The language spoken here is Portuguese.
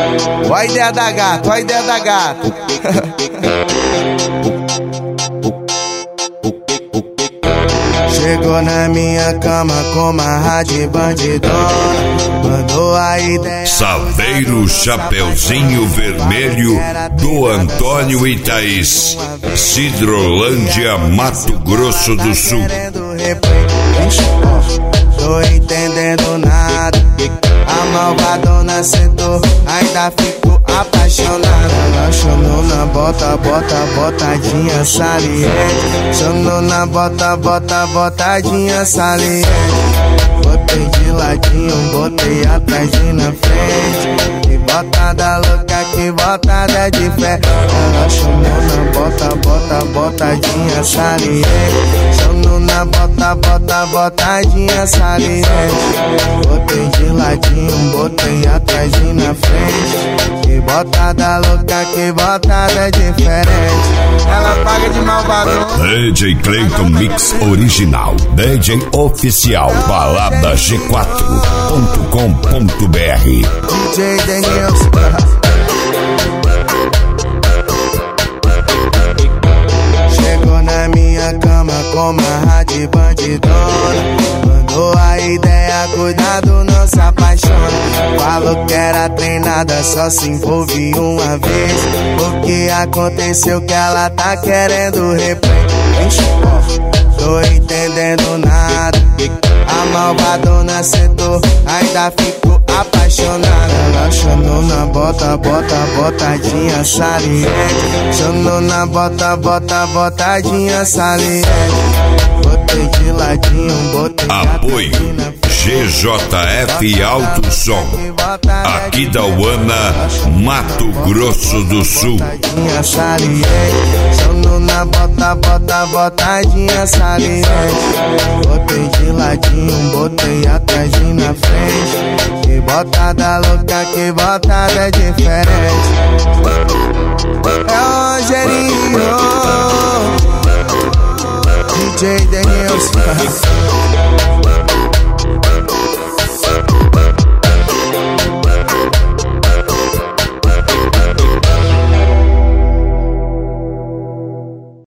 Ó a ideia da gata, ó a ideia da gata. Chegou na minha cama com uma rádio bandidona, mandou a ideia. Saveiro Chapeuzinho Vermelho do Antônio e Thaís, Sidrolândia, Mato Grosso do Sul. Tô entendendo nada. A malvadona sentou, ainda fico apaixonada. Ela chamou na bota, botadinha saliente. Chamou na bota, botadinha saliente. Botei de ladinho, botei atrás e na frente. Que botada louca, que botada de fé. Ela chamou na bota, botadinha saliente. Chamou na bota, botadinha saliente. Botei de ladinho, botei atrás e na frente. Que botada louca, que botada diferente. Ela paga de malvadão. DJ Clayton Mix Original, DJ Oficial, Balada G4.com.br. DJ Daniel. Chegou na minha cama com uma rádio bandidona, mandou a ideia, cuidado, não se apaixona. Falou que era treinada, só se envolve uma vez. O que aconteceu que ela tá querendo replay? Tô entendendo nada. A malvadona sentou, ainda fico apaixonada. Ela chamou na bota, botadinha saliente. Chamou na bota, botadinha saliente. Botei de ladinho, botei apoio GJF Alto Som, aqui da Uana, Mato Grosso do Sul. Chamou na bota, botadinha saliente. Botei de ladinho, botei atrás e na frente. Que botada louca, que botada diferente.